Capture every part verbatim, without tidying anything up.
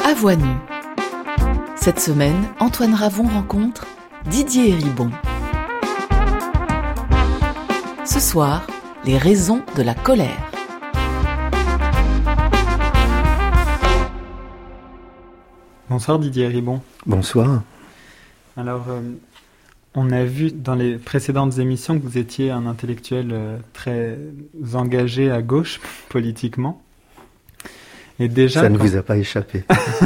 À voix nue. Cette semaine, Antoine Ravon rencontre Didier Ribon. Ce soir, les raisons de la colère. Bonsoir Didier Ribon. Bonsoir. Alors, euh, on a vu dans les précédentes émissions que vous étiez un intellectuel euh, très engagé à gauche politiquement. Et déjà, ça ne quand... vous a pas échappé.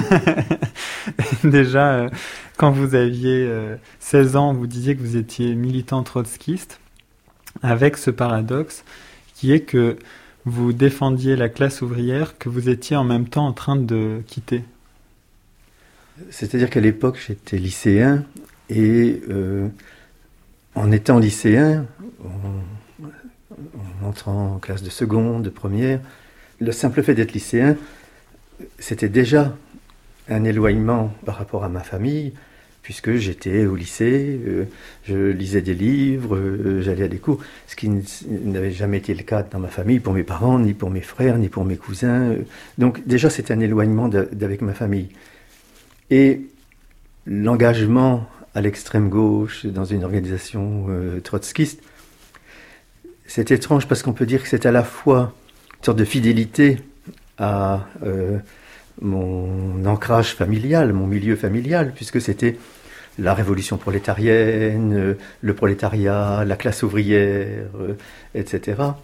Déjà, euh, quand vous aviez euh, seize ans, vous disiez que vous étiez militant trotskiste, avec ce paradoxe qui est que vous défendiez la classe ouvrière que vous étiez en même temps en train de quitter. C'est-à-dire qu'à l'époque, j'étais lycéen et euh, en étant lycéen, en, en entrant en classe de seconde, de première, le simple fait d'être lycéen, c'était déjà un éloignement par rapport à ma famille, puisque j'étais au lycée, euh, je lisais des livres, euh, j'allais à des cours, ce qui n'avait jamais été le cas dans ma famille, pour mes parents, ni pour mes frères, ni pour mes cousins. Donc déjà, c'était un éloignement de, d'avec ma famille. Et l'engagement à l'extrême gauche dans une organisation euh, trotskiste, c'est étrange parce qu'on peut dire que c'est à la fois une sorte de fidélité à euh, mon ancrage familial, mon milieu familial, puisque c'était la révolution prolétarienne, euh, le prolétariat, la classe ouvrière, euh, et cetera.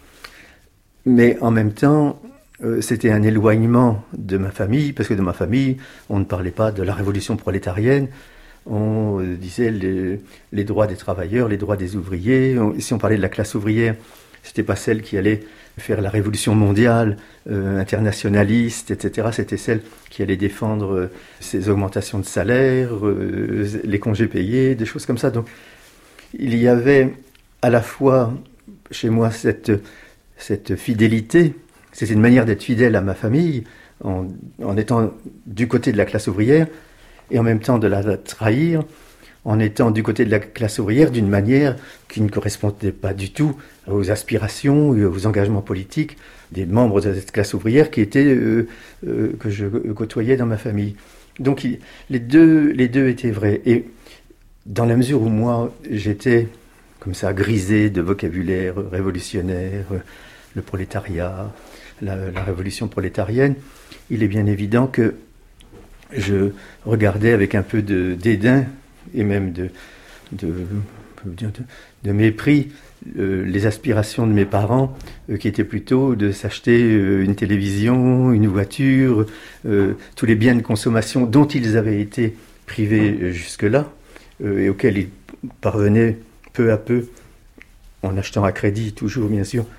Mais en même temps, Euh, c'était un éloignement de ma famille, parce que de ma famille, on ne parlait pas de la révolution prolétarienne, on euh, disait les, les droits des travailleurs, les droits des ouvriers. On, si on parlait de la classe ouvrière, c'était pas celle qui allait faire la révolution mondiale, euh, internationaliste, et cetera. C'était celle qui allait défendre euh, ces augmentations de salaire, euh, les congés payés, des choses comme ça. Donc, il y avait à la fois chez moi cette, cette fidélité. C'était une manière d'être fidèle à ma famille, en, en étant du côté de la classe ouvrière, et en même temps de la trahir, en étant du côté de la classe ouvrière d'une manière qui ne correspondait pas du tout aux aspirations et aux engagements politiques des membres de cette classe ouvrière qui étaient, euh, euh, que je côtoyais dans ma famille. Donc il, les, deux, les deux étaient vrais. Et dans la mesure où moi, j'étais comme ça grisé de vocabulaire révolutionnaire, le prolétariat, La, la révolution prolétarienne, il est bien évident que je regardais avec un peu de dédain et même de, de, de, de mépris euh, les aspirations de mes parents euh, qui étaient plutôt de s'acheter euh, une télévision, une voiture, euh, tous les biens de consommation dont ils avaient été privés euh, jusque-là euh, et auxquels ils parvenaient peu à peu, en achetant à crédit toujours bien sûr,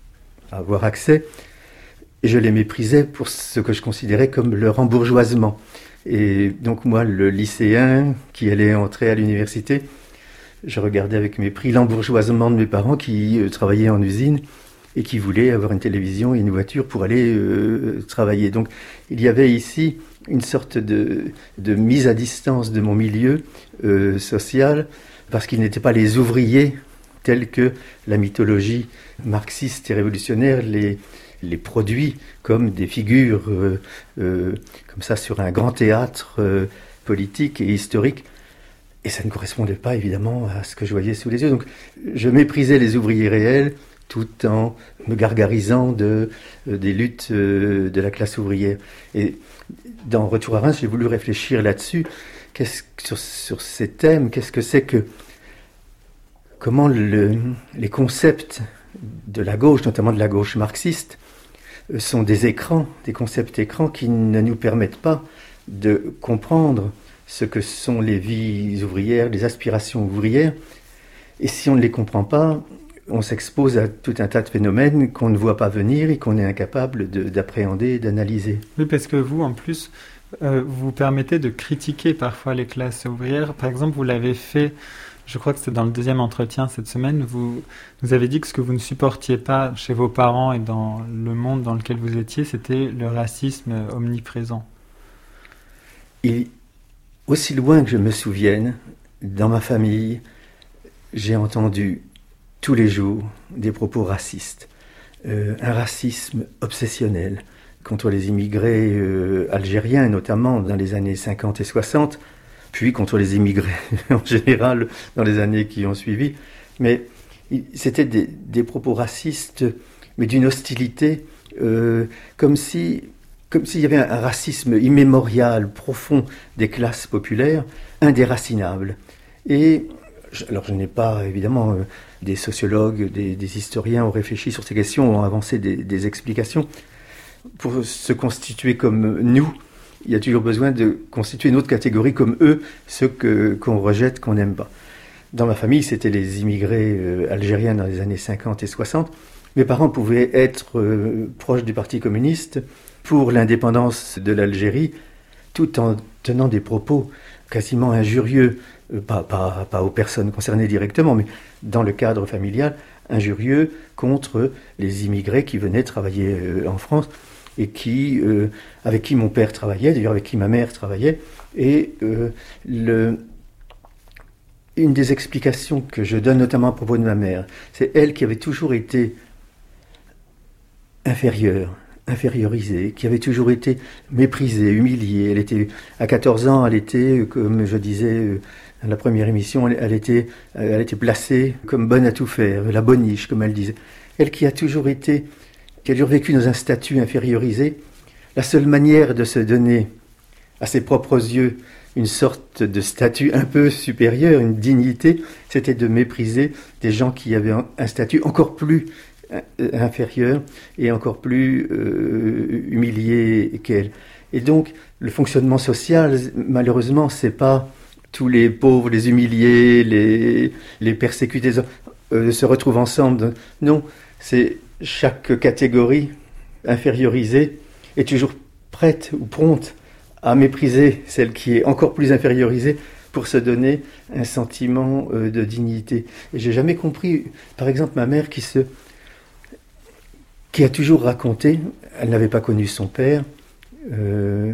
à avoir accès. Et je les méprisais pour ce que je considérais comme leur embourgeoisement. Et donc moi, le lycéen qui allait entrer à l'université, je regardais avec mépris l'embourgeoisement de mes parents qui euh, travaillaient en usine et qui voulaient avoir une télévision et une voiture pour aller euh, travailler. Donc il y avait ici une sorte de, de mise à distance de mon milieu euh, social, parce qu'ils n'étaient pas les ouvriers tels que la mythologie marxiste et révolutionnaire les les produits comme des figures euh, euh, comme ça sur un grand théâtre euh, politique et historique. Et ça ne correspondait pas évidemment à ce que je voyais sous les yeux. Donc je méprisais les ouvriers réels tout en me gargarisant de, euh, des luttes euh, de la classe ouvrière. Et dans Retour à Reims, j'ai voulu réfléchir là-dessus, qu'est-ce, sur, sur ces thèmes, qu'est-ce que c'est que... Comment le, les concepts de la gauche, notamment de la gauche marxiste, sont des écrans, des concepts écrans qui ne nous permettent pas de comprendre ce que sont les vies ouvrières, les aspirations ouvrières. Et si on ne les comprend pas, on s'expose à tout un tas de phénomènes qu'on ne voit pas venir et qu'on est incapable de, d'appréhender et d'analyser. Oui, parce que vous, en plus, euh, vous permettez de critiquer parfois les classes ouvrières. Par exemple, vous l'avez fait... Je crois que c'est dans le deuxième entretien cette semaine, vous, vous avez dit que ce que vous ne supportiez pas chez vos parents et dans le monde dans lequel vous étiez, c'était le racisme omniprésent. Et aussi loin que je me souvienne, dans ma famille, j'ai entendu tous les jours des propos racistes. Euh, un racisme obsessionnel, contre les immigrés euh, algériens, notamment dans les années cinquante et soixante, puis contre les immigrés en général dans les années qui ont suivi. Mais c'était des, des propos racistes, mais d'une hostilité, euh, comme si, comme s'il y avait un, un racisme immémorial, profond des classes populaires, indéracinable. Et alors je n'ai pas, évidemment, euh, des sociologues, des, des historiens ont réfléchi sur ces questions, ont avancé des, des explications. Pour se constituer comme nous, il y a toujours besoin de constituer une autre catégorie comme eux, ceux que, qu'on rejette, qu'on n'aime pas. Dans ma famille, c'était les immigrés euh, algériens dans les années cinquante et soixante. Mes parents pouvaient être euh, proches du Parti communiste pour l'indépendance de l'Algérie, tout en tenant des propos quasiment injurieux, euh, pas, pas, pas aux personnes concernées directement, mais dans le cadre familial, injurieux contre les immigrés qui venaient travailler euh, en France et qui, euh, avec qui mon père travaillait, d'ailleurs avec qui ma mère travaillait. Et euh, le, une des explications que je donne notamment à propos de ma mère, c'est elle qui avait toujours été inférieure, infériorisée, qui avait toujours été méprisée, humiliée. Elle était, à quatorze ans, elle était, comme je disais dans la première émission, elle, elle, était, elle était placée comme bonne à tout faire, la boniche, comme elle disait. Elle qui a toujours été, qui a toujours vécu dans un statut infériorisé, la seule manière de se donner à ses propres yeux une sorte de statut un peu supérieur, une dignité, c'était de mépriser des gens qui avaient un statut encore plus inférieur et encore plus euh, humilié qu'elle. Et donc, le fonctionnement social, malheureusement, c'est pas tous les pauvres, les humiliés, les, les persécutés euh, se retrouvent ensemble. Non, c'est chaque catégorie infériorisée est toujours prête ou prompte à mépriser celle qui est encore plus infériorisée pour se donner un sentiment euh, de dignité. Et j'ai jamais compris, par exemple, ma mère qui se qui a toujours raconté, elle n'avait pas connu son père, euh,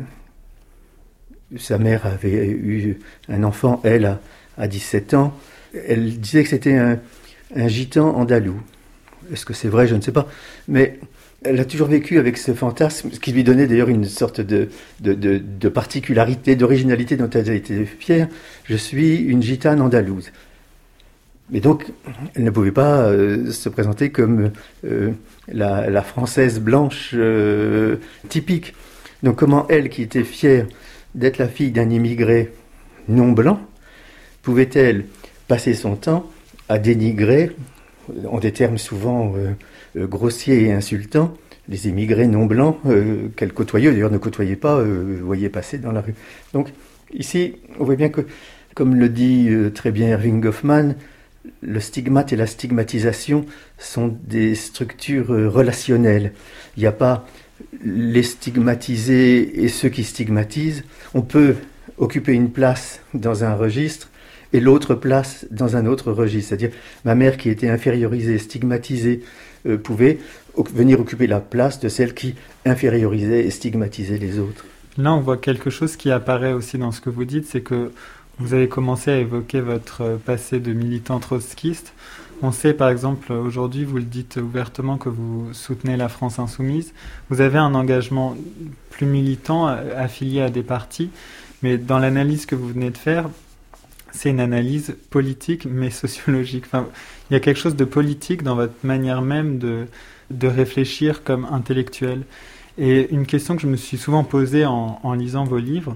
sa mère avait eu un enfant, elle, à, à dix-sept ans, elle disait que c'était un, un gitan andalou. Est-ce que c'est vrai? Je ne sais pas. Mais elle a toujours vécu avec ce fantasme, ce qui lui donnait d'ailleurs une sorte de, de, de, de particularité, d'originalité dont elle a été fière. Je suis une gitane andalouse. Mais donc, elle ne pouvait pas euh, se présenter comme euh, la, la française blanche euh, typique. Donc comment elle, qui était fière d'être la fille d'un immigré non blanc, pouvait-elle passer son temps à dénigrer, en des termes souvent euh, euh, grossiers et insultants, les immigrés non blancs euh, qu'elle côtoyait, d'ailleurs ne côtoyait pas, euh, voyait passer dans la rue. Donc ici, on voit bien que, comme le dit euh, très bien Erving Goffman, le stigmate et la stigmatisation sont des structures relationnelles. Il n'y a pas les stigmatisés et ceux qui stigmatisent. On peut occuper une place dans un registre et l'autre place dans un autre registre. C'est-à-dire, ma mère qui était infériorisée, stigmatisée, euh, pouvait venir occuper la place de celle qui infériorisait et stigmatisait les autres. Là, on voit quelque chose qui apparaît aussi dans ce que vous dites, c'est que vous avez commencé à évoquer votre passé de militant trotskiste. On sait, par exemple, aujourd'hui, vous le dites ouvertement que vous soutenez la France insoumise. Vous avez un engagement plus militant, affilié à des partis, mais dans l'analyse que vous venez de faire, c'est une analyse politique, mais sociologique. Enfin, il y a quelque chose de politique dans votre manière même de, de réfléchir comme intellectuel. Et une question que je me suis souvent posée en, en lisant vos livres,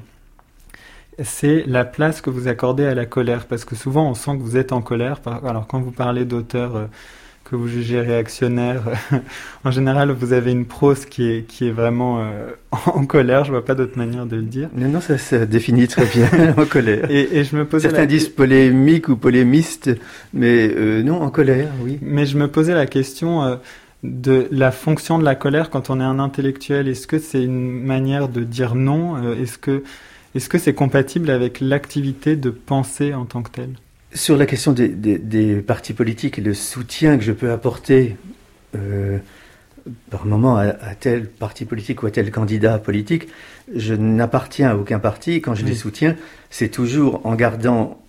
c'est la place que vous accordez à la colère, parce que souvent on sent que vous êtes en colère. Alors quand vous parlez d'auteurs euh, que vous jugez réactionnaires, euh, en général vous avez une prose qui est, qui est vraiment euh, en colère, je vois pas d'autre manière de le dire. Non, non, ça se définit très bien, en colère. Et, et je me posais Certains la... disent polémique ou polémiste, mais euh, non, en colère, oui. Mais je me posais la question euh, de la fonction de la colère quand on est un intellectuel. Est-ce que c'est une manière de dire non? euh, Est-ce que Est-ce que c'est compatible avec l'activité de penser en tant que telle? Sur la question des, des, des partis politiques et le soutien que je peux apporter euh, par moment à, à tel parti politique ou à tel candidat politique, je n'appartiens à aucun parti. Quand je oui. les soutiens, c'est toujours en gardant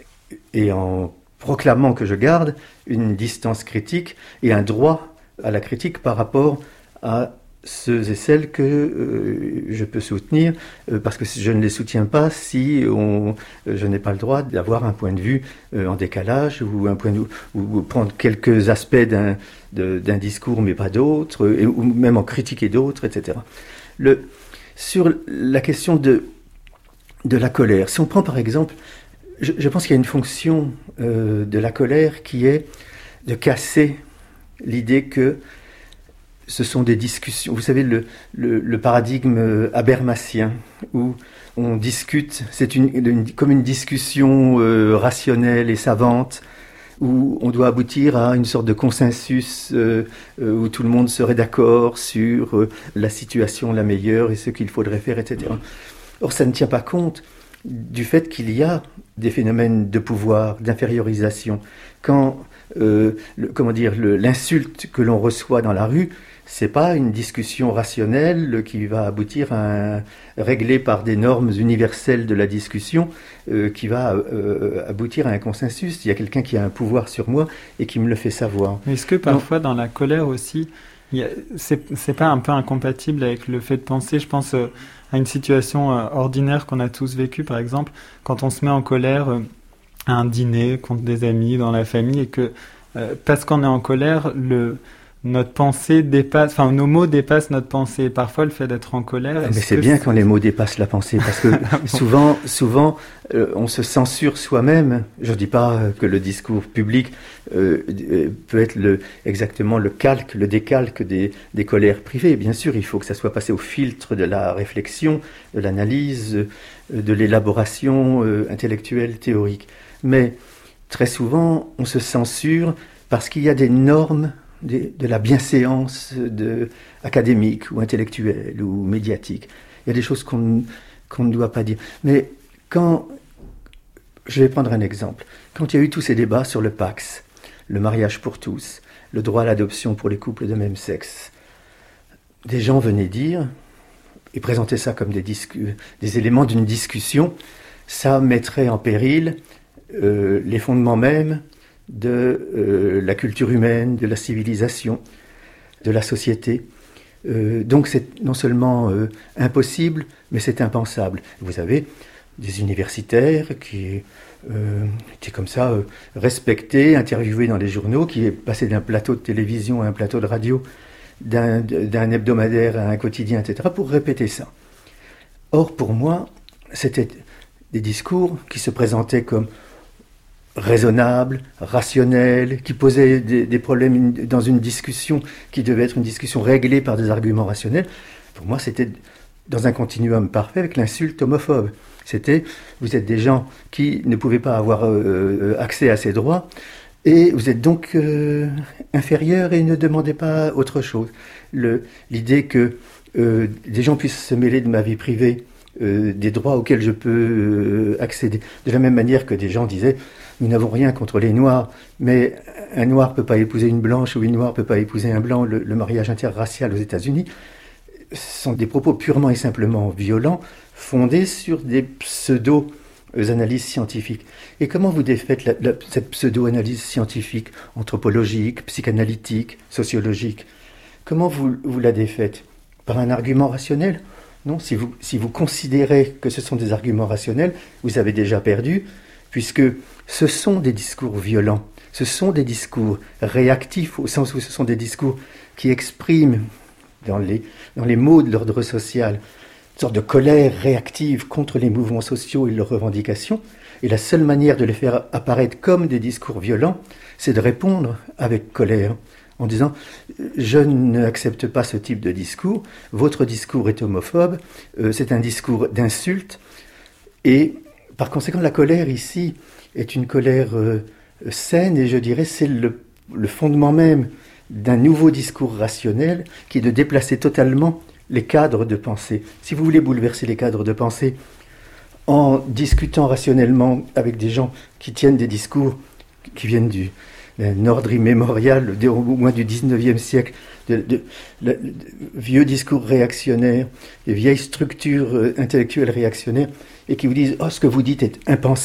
et en proclamant que je garde une distance critique et un droit à la critique par rapport à ceux et celles que euh, je peux soutenir, euh, parce que je ne les soutiens pas si on, euh, je n'ai pas le droit d'avoir un point de vue euh, en décalage ou, un point de vue, ou, ou prendre quelques aspects d'un, de, d'un discours mais pas d'autres, et, ou même en critiquer d'autres, et cetera. Le, sur la question de, de la colère, si on prend par exemple, je, je pense qu'il y a une fonction euh, de la colère qui est de casser l'idée que ce sont des discussions, vous savez, le, le, le paradigme habermasien, où on discute, c'est une, une, comme une discussion euh, rationnelle et savante, où on doit aboutir à une sorte de consensus euh, euh, où tout le monde serait d'accord sur euh, la situation la meilleure et ce qu'il faudrait faire, et cetera. Or, ça ne tient pas compte du fait qu'il y a des phénomènes de pouvoir, d'infériorisation. Quand, euh, le, comment dire, le, l'insulte que l'on reçoit dans la rue, c'est pas une discussion rationnelle qui va aboutir à un, réglée par des normes universelles de la discussion, euh, qui va euh, aboutir à un consensus. Il y a quelqu'un qui a un pouvoir sur moi et qui me le fait savoir. Est-ce que parfois, dans la colère aussi, il y a, c'est, c'est pas un peu incompatible avec le fait de penser, je pense euh, à une situation euh, ordinaire qu'on a tous vécue, par exemple, quand on se met en colère euh, à un dîner contre des amis, dans la famille, et que euh, parce qu'on est en colère, le notre pensée dépasse, enfin nos mots dépassent notre pensée. Parfois, le fait d'être en colère. Mais c'est bien c'est... quand les mots dépassent la pensée, parce que souvent, souvent, euh, on se censure soi-même. Je ne dis pas que le discours public euh, peut être le, exactement le calque, le décalque des, des colères privées. Bien sûr, il faut que ça soit passé au filtre de la réflexion, de l'analyse, de l'élaboration euh, intellectuelle, théorique. Mais très souvent, on se censure parce qu'il y a des normes De, de la bienséance de, académique ou intellectuelle ou médiatique. Il y a des choses qu'on, qu'on ne doit pas dire. Mais quand, je vais prendre un exemple, quand il y a eu tous ces débats sur le Pacs, le mariage pour tous, le droit à l'adoption pour les couples de même sexe, des gens venaient dire, et présenter ça comme des, discu- des éléments d'une discussion, ça mettrait en péril euh, les fondements mêmes de euh, la culture humaine, de la civilisation, de la société. Euh, donc c'est non seulement euh, impossible, mais c'est impensable. Vous avez des universitaires qui euh, étaient comme ça euh, respectés, interviewés dans les journaux, qui est passé d'un plateau de télévision à un plateau de radio, d'un, d'un hebdomadaire à un quotidien, et cetera, pour répéter ça. Or, pour moi, c'était des discours qui se présentaient comme raisonnable, rationnel, qui posait des, des problèmes dans une discussion qui devait être une discussion réglée par des arguments rationnels. Pour moi, c'était dans un continuum parfait avec l'insulte homophobe. C'était, vous êtes des gens qui ne pouvaient pas avoir euh, accès à ces droits, et vous êtes donc euh, inférieurs et ne demandez pas autre chose. Le, l'idée que euh, des gens puissent se mêler de ma vie privée, euh, des droits auxquels je peux euh, accéder, de la même manière que des gens disaient nous n'avons rien contre les Noirs, mais un Noir ne peut pas épouser une Blanche ou une Noire ne peut pas épouser un Blanc. Le, le mariage interracial aux États-Unis, ce sont des propos purement et simplement violents, fondés sur des pseudo-analyses scientifiques. Et comment vous défaites la, la, cette pseudo-analyse scientifique, anthropologique, psychanalytique, sociologique? Comment vous, vous la défaites? Par un argument rationnel? Non, si vous, si vous considérez que ce sont des arguments rationnels, vous avez déjà perdu, puisque ce sont des discours violents, ce sont des discours réactifs, au sens où ce sont des discours qui expriment, dans les, dans les mots de l'ordre social, une sorte de colère réactive contre les mouvements sociaux et leurs revendications. Et la seule manière de les faire apparaître comme des discours violents, c'est de répondre avec colère, en disant « je n'accepte pas ce type de discours, votre discours est homophobe, euh, c'est un discours d'insulte, et par conséquent, la colère ici est une colère euh, saine, et je dirais c'est le, le fondement même d'un nouveau discours rationnel qui est de déplacer totalement les cadres de pensée. Si vous voulez bouleverser les cadres de pensée en discutant rationnellement avec des gens qui tiennent des discours qui viennent du, d'un ordre immémorial, au moins du dix-neuvième siècle, de, de, de, de, de vieux discours réactionnaires, des vieilles structures euh, intellectuelles réactionnaires, et qui vous disent « Oh, ce que vous dites est impensable »,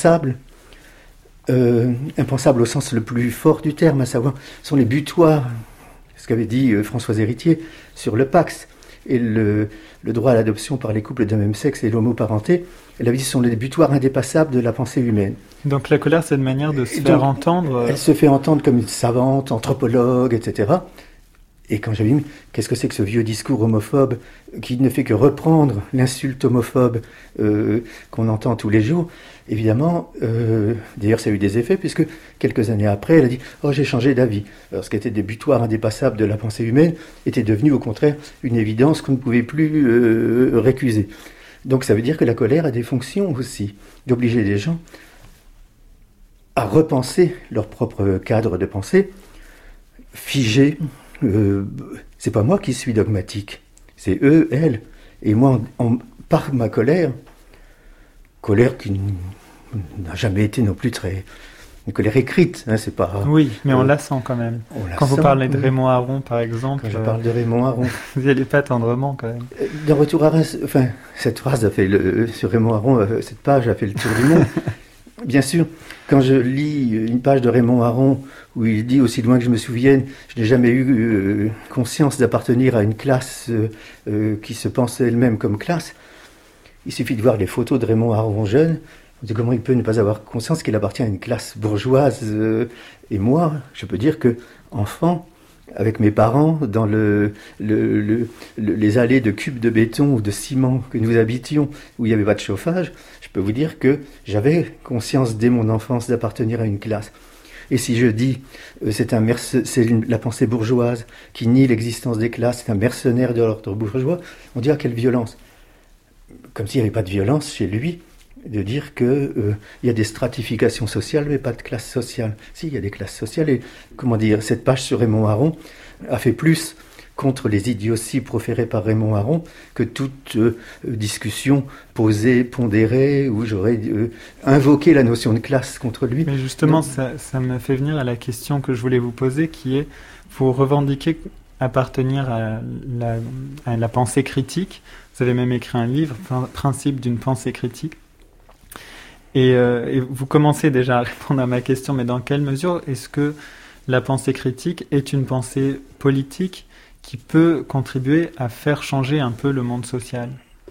euh, impensable au sens le plus fort du terme, à savoir, sont les butoirs, ce qu'avait dit euh, Françoise Héritier sur le Pacs. et le, le droit à l'adoption par les couples de même sexe et l'homoparenté, elle avait dit, ce sont les butoirs indépassables de la pensée humaine. Donc la colère, c'est une manière de se Et faire donc, entendre. Elle se fait entendre comme une savante, anthropologue, et cetera. Et quand j'avais dit, qu'est-ce que c'est que ce vieux discours homophobe qui ne fait que reprendre l'insulte homophobe euh, qu'on entend tous les jours, évidemment, euh, d'ailleurs ça a eu des effets, puisque quelques années après, elle a dit « Oh, j'ai changé d'avis ». Alors ce qui était des butoirs indépassables de la pensée humaine était devenu au contraire une évidence qu'on ne pouvait plus euh, récuser. Donc ça veut dire que la colère a des fonctions aussi, d'obliger les gens à repenser leur propre cadre de pensée, figé. Euh, c'est pas moi qui suis dogmatique, c'est eux, elles. Et moi, en, en, par ma colère, colère qui n'a jamais été non plus très... Une colère écrite, hein, c'est pas... Oui, mais on euh, la sent quand même. Quand vous parlez de Raymond Aron, par exemple... Quand je parle de Raymond Aron... Vous n'y allez pas tendrement, quand même. Dans Retour à Reims, enfin, cette phrase a fait le... Sur Raymond Aron, cette page a fait le tour du monde. Bien sûr, quand je lis une page de Raymond Aron où il dit, aussi loin que je me souvienne, je n'ai jamais eu euh, conscience d'appartenir à une classe euh, euh, qui se pensait elle-même comme classe, il suffit de voir les photos de Raymond Aron jeune, on dit comment il peut ne pas avoir conscience qu'il appartient à une classe bourgeoise. Euh, et moi, je peux dire que, enfant, avec mes parents, dans le, le, le, le, les allées de cubes de béton ou de ciment que nous habitions, où il n'y avait pas de chauffage, je peux vous dire que j'avais conscience dès mon enfance d'appartenir à une classe. Et si je dis, euh, c'est, un merce, c'est une, la pensée bourgeoise qui nie l'existence des classes, c'est un mercenaire de l'ordre bourgeois, on dit, ah, quelle violence. Comme s'il n'y avait pas de violence chez lui, de dire qu'il euh, y a des stratifications sociales, mais pas de classe sociale. Si, il y a des classes sociales. Et, comment dire, cette page sur Raymond Aron a fait plus contre les idioties proférées par Raymond Aron que toute euh, discussion posée, pondérée, où j'aurais euh, invoqué la notion de classe contre lui. Mais justement, Donc, ça, ça me fait venir à la question que je voulais vous poser, qui est, vous revendiquez appartenir à la, à la pensée critique. Vous avez même écrit un livre, Principe d'une pensée critique. Et, euh, et vous commencez déjà à répondre à ma question, mais dans quelle mesure est-ce que la pensée critique est une pensée politique qui peut contribuer à faire changer un peu le monde social ?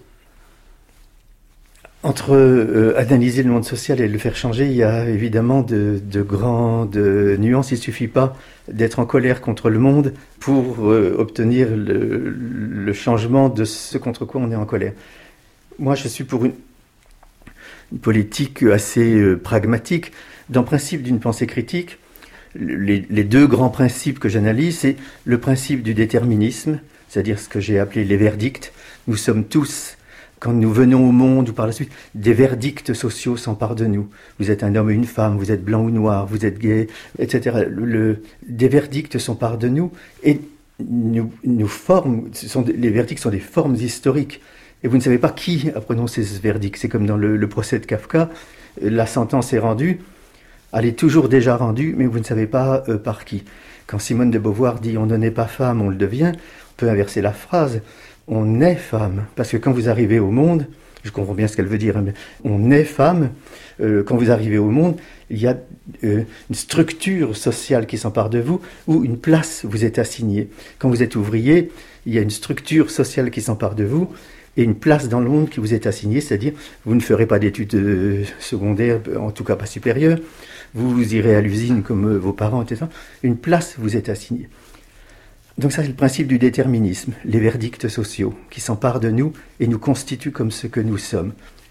Entre euh, analyser le monde social et le faire changer, il y a évidemment de, de grandes nuances. Il ne suffit pas d'être en colère contre le monde pour euh, obtenir le, le changement de ce contre quoi on est en colère. Moi, je suis pour une, une politique assez euh, pragmatique. Dans le principe d'une pensée critique, les, les deux grands principes que j'analyse, c'est le principe du déterminisme, c'est-à-dire ce que j'ai appelé les verdicts. Nous sommes tous... Quand nous venons au monde ou par la suite, des verdicts sociaux s'emparent de nous. Vous êtes un homme ou une femme, vous êtes blanc ou noir, vous êtes gay, et cetera. Le, le, des verdicts s'emparent de nous et nous, nous forment. Ce sont, les verdicts sont des formes historiques. Et vous ne savez pas qui a prononcé ce verdict. C'est comme dans le, le procès de Kafka. La sentence est rendue. Elle est toujours déjà rendue, mais vous ne savez pas euh, par qui. Quand Simone de Beauvoir dit « on ne naît pas femme, on le devient », on peut inverser la phrase. On est femme, parce que quand vous arrivez au monde, je comprends bien ce qu'elle veut dire, mais on est femme, euh, quand vous arrivez au monde, il y a euh, une structure sociale qui s'empare de vous, où une place vous est assignée. Quand vous êtes ouvrier, il y a une structure sociale qui s'empare de vous, et une place dans le monde qui vous est assignée, c'est-à-dire vous ne ferez pas d'études euh, secondaires, en tout cas pas supérieures, vous irez à l'usine comme euh, vos parents, et cetera. Une place vous est assignée. Donc ça, c'est le principe du déterminisme, les verdicts sociaux qui s'emparent de nous et nous constituent comme ce que nous sommes.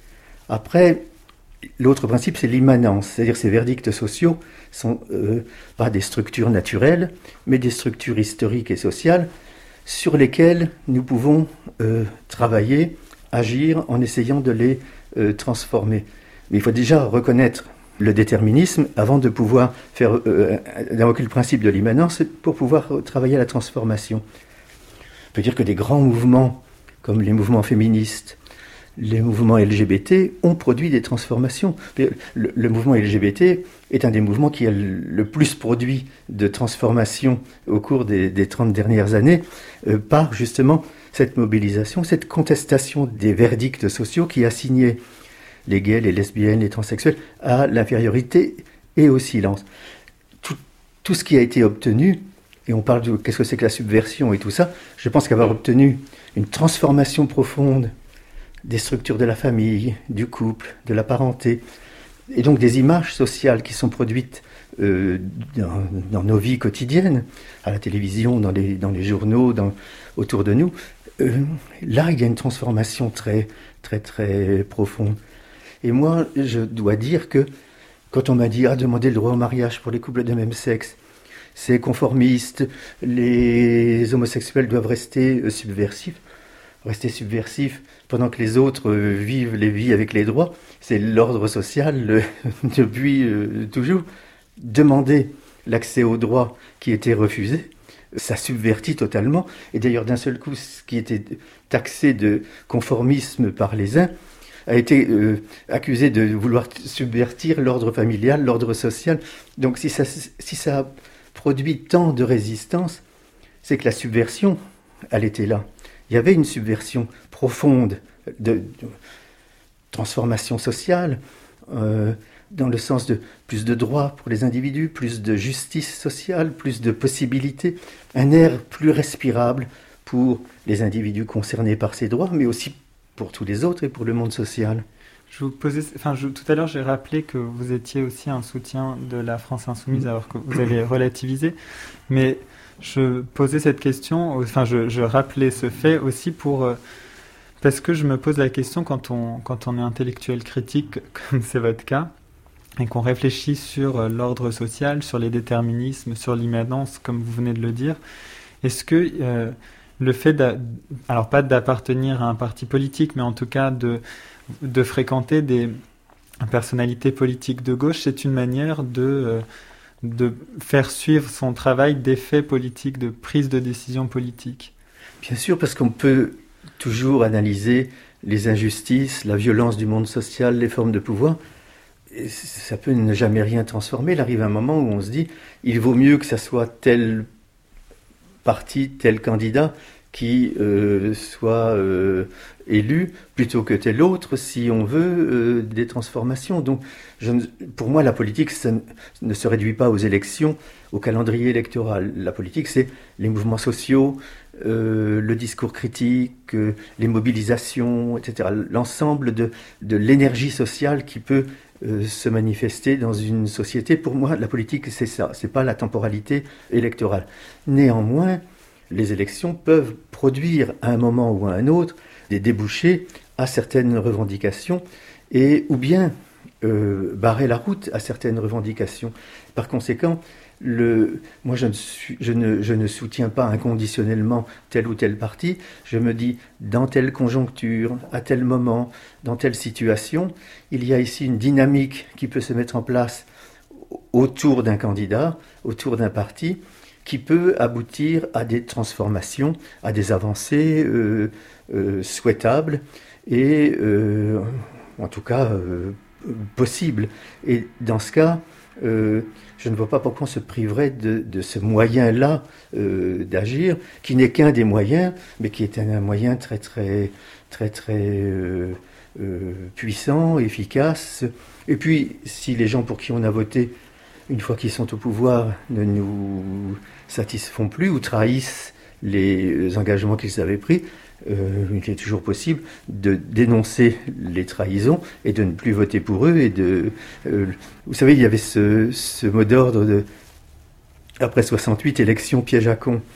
Après, l'autre principe, c'est l'immanence, c'est-à-dire ces verdicts sociaux sont euh, pas des structures naturelles, mais des structures historiques et sociales sur lesquelles nous pouvons euh, travailler, agir en essayant de les euh, transformer. Mais il faut déjà reconnaître le déterminisme avant de pouvoir faire euh, d'invoquer le principe de l'immanence pour pouvoir travailler à la transformation. On peut dire que des grands mouvements comme les mouvements féministes, les mouvements L G B T ont produit des transformations. Le, le mouvement L G B T est un des mouvements qui a le plus produit de transformations au cours des, des trente dernières années euh, par justement cette mobilisation, cette contestation des verdicts sociaux qui assignaient les gays, les lesbiennes, les transsexuels, à l'infériorité et au silence. Tout, tout ce qui a été obtenu, et on parle de qu'est-ce que c'est que la subversion et tout ça, je pense qu'avoir obtenu une transformation profonde des structures de la famille, du couple, de la parenté, et donc des images sociales qui sont produites euh, dans, dans nos vies quotidiennes, à la télévision, dans les, dans les journaux, dans, autour de nous. Euh, là, il y a une transformation très, très, très profonde. Et moi, je dois dire que quand on m'a dit « Ah, demander le droit au mariage pour les couples de même sexe, c'est conformiste, les homosexuels doivent rester euh, subversifs », rester subversifs pendant que les autres euh, vivent les vies avec les droits, c'est l'ordre social euh, depuis euh, toujours. Demander l'accès aux droits qui était refusé, ça subvertit totalement. Et d'ailleurs, d'un seul coup, ce qui était taxé de conformisme par les uns a été euh, accusé de vouloir subvertir l'ordre familial, l'ordre social. Donc si ça, si ça produit tant de résistance, c'est que la subversion, elle était là. Il y avait une subversion profonde de, de transformation sociale, euh, dans le sens de plus de droits pour les individus, plus de justice sociale, plus de possibilités, un air plus respirable pour les individus concernés par ces droits, mais aussi pour tous les autres et pour le monde social. Je vous posais, enfin, je, tout à l'heure, j'ai rappelé que vous étiez aussi un soutien de la France Insoumise, alors que vous avez relativisé, mais je posais cette question, enfin, je, je rappelais ce fait aussi pour... Euh, parce que je me pose la question, quand on, quand on est intellectuel critique, comme c'est votre cas, et qu'on réfléchit sur euh, l'ordre social, sur les déterminismes, sur l'immanence, comme vous venez de le dire, est-ce que euh, le fait, alors pas d'appartenir à un parti politique, mais en tout cas de, de fréquenter des personnalités politiques de gauche, c'est une manière de, euh, de faire suivre son travail d'effet politique, de prise de décision politique? Bien sûr, parce qu'on peut toujours analyser les injustices, la violence du monde social, les formes de pouvoir. Et ça peut ne jamais rien transformer. Il arrive un moment où on se dit il vaut mieux que ça soit tel parti, tel candidat qui euh, soit euh, élu plutôt que tel autre si on veut euh, des transformations. Donc, je ne, pour moi, la politique, ça ne, ne se réduit pas aux élections, au calendrier électoral. La politique, c'est les mouvements sociaux, euh, le discours critique, euh, les mobilisations, et cetera. L'ensemble de, de l'énergie sociale qui peut euh, se manifester dans une société. Pour moi, la politique, c'est ça. C'est pas la temporalité électorale. Néanmoins, les élections peuvent produire à un moment ou à un autre des débouchés à certaines revendications et ou bien euh, barrer la route à certaines revendications. Par conséquent, le, moi je ne, suis, je, ne, je ne soutiens pas inconditionnellement tel ou tel parti. Je me dis, dans telle conjoncture, à tel moment, dans telle situation, il y a ici une dynamique qui peut se mettre en place autour d'un candidat, autour d'un parti, qui peut aboutir à des transformations, à des avancées euh, euh, souhaitables et euh, en tout cas euh, possibles. Et dans ce cas, euh, je ne vois pas pourquoi on se priverait de, de ce moyen-là euh, d'agir, qui n'est qu'un des moyens, mais qui est un, un moyen très très très très euh, euh, puissant, efficace. Et puis, si les gens pour qui on a voté, une fois qu'ils sont au pouvoir, ne nous satisfont plus ou trahissent les engagements qu'ils avaient pris, euh, il est toujours possible de dénoncer les trahisons et de ne plus voter pour eux. Et de, euh, vous savez, il y avait ce, ce mot d'ordre de après soixante-huit, élection piège à con.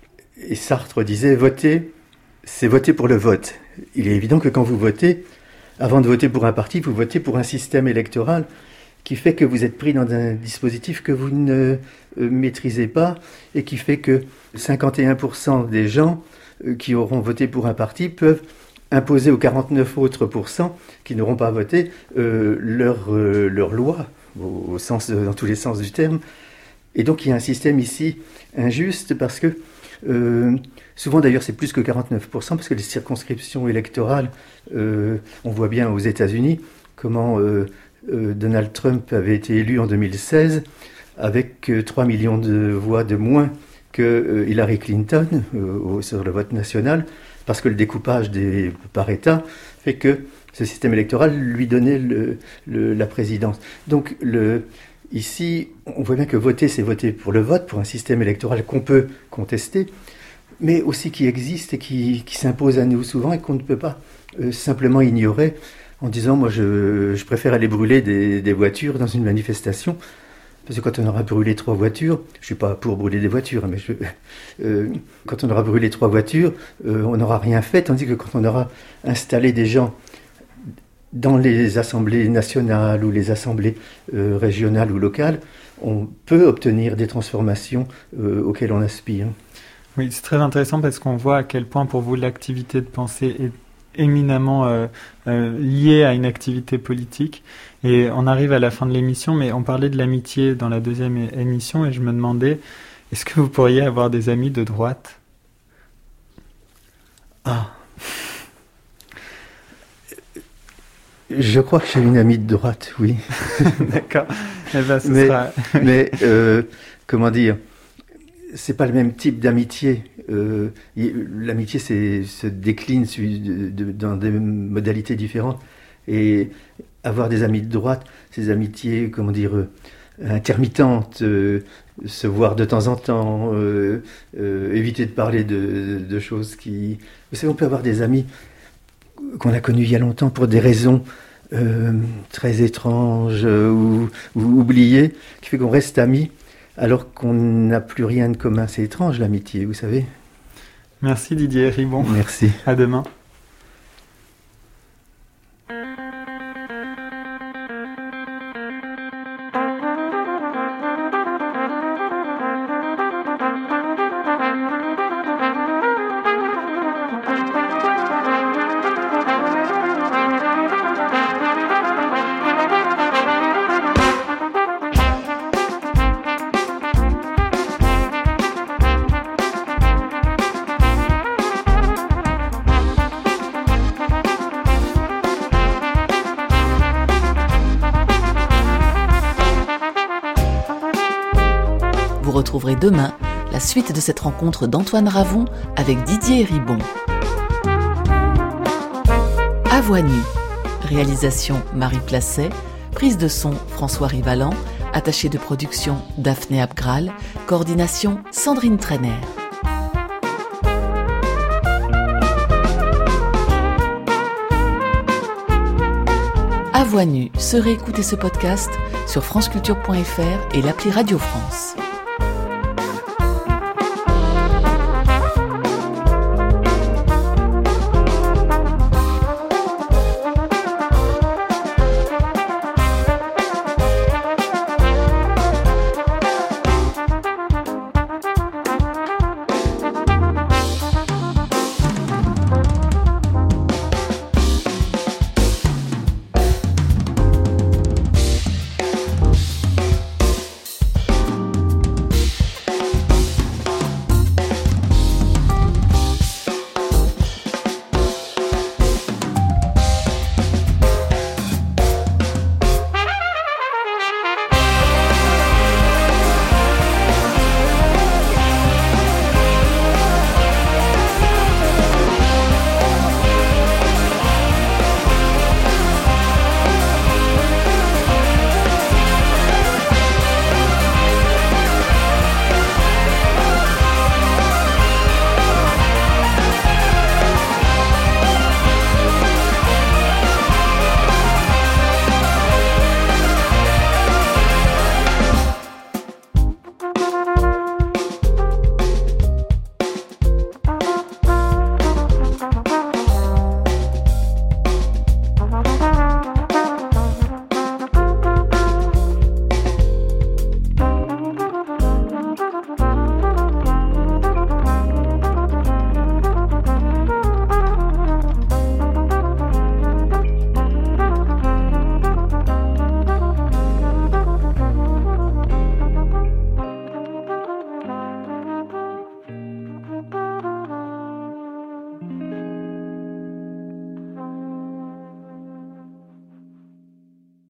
Et Sartre disait, voter, c'est voter pour le vote. Il est évident que quand vous votez, avant de voter pour un parti, vous votez pour un système électoral qui fait que vous êtes pris dans un dispositif que vous ne euh, maîtrisez pas et qui fait que cinquante et un pour cent des gens euh, qui auront voté pour un parti peuvent imposer aux quarante-neuf autres pourcents qui n'auront pas voté euh, leur, euh, leur loi, au, au sens, dans tous les sens du terme. Et donc il y a un système ici injuste parce que, euh, souvent d'ailleurs c'est plus que quarante-neuf pour cent parce que les circonscriptions électorales, euh, on voit bien aux États-Unis comment... Euh, Euh, Donald Trump avait été élu en deux mille seize avec euh, trois millions de voix de moins que euh, Hillary Clinton euh, au, sur le vote national, parce que le découpage des, par État fait que ce système électoral lui donnait le, le, la présidence. Donc le, ici, on voit bien que voter, c'est voter pour le vote, pour un système électoral qu'on peut contester. mais aussi qui existent et qui, qui s'imposent à nous souvent et qu'on ne peut pas euh, simplement ignorer en disant moi je, je préfère aller brûler des, des voitures dans une manifestation. Parce que quand on aura brûlé trois voitures, je ne suis pas pour brûler des voitures, mais je, euh, quand on aura brûlé trois voitures, euh, on n'aura rien fait, tandis que quand on aura installé des gens dans les assemblées nationales ou les assemblées euh, régionales ou locales, on peut obtenir des transformations euh, auxquelles on aspire. Oui, c'est très intéressant parce qu'on voit à quel point pour vous l'activité de pensée est éminemment euh, euh, liée à une activité politique. Et on arrive à la fin de l'émission, mais on parlait de l'amitié dans la deuxième é- émission et je me demandais, est-ce que vous pourriez avoir des amis de droite ? Ah. Je crois que j'ai une amie de droite, oui. D'accord. Eh ben, ce mais sera... mais euh, comment dire, c'est pas le même type d'amitié. Euh, l'amitié c'est, se décline de, de, dans des modalités différentes. Et avoir des amis de droite, ces amitiés, comment dire, euh, intermittentes, euh, se voir de temps en temps, euh, euh, éviter de parler de, de choses qui... Vous savez, on peut avoir des amis qu'on a connus il y a longtemps pour des raisons euh, très étranges euh, ou, ou oubliées, qui fait qu'on reste amis alors qu'on n'a plus rien de commun. C'est étrange l'amitié, vous savez. Merci Didier Ribon. Merci. À demain. Vous retrouverez demain la suite de cette rencontre d'Antoine Ravon avec Didier Ribon. À voix nue. Réalisation Marie Placet. Prise de son François Rivalan. Attaché de production Daphné Abgral. Coordination Sandrine Trainer. À voix nue, se réécouter ce podcast sur franceculture point f r et l'appli Radio France.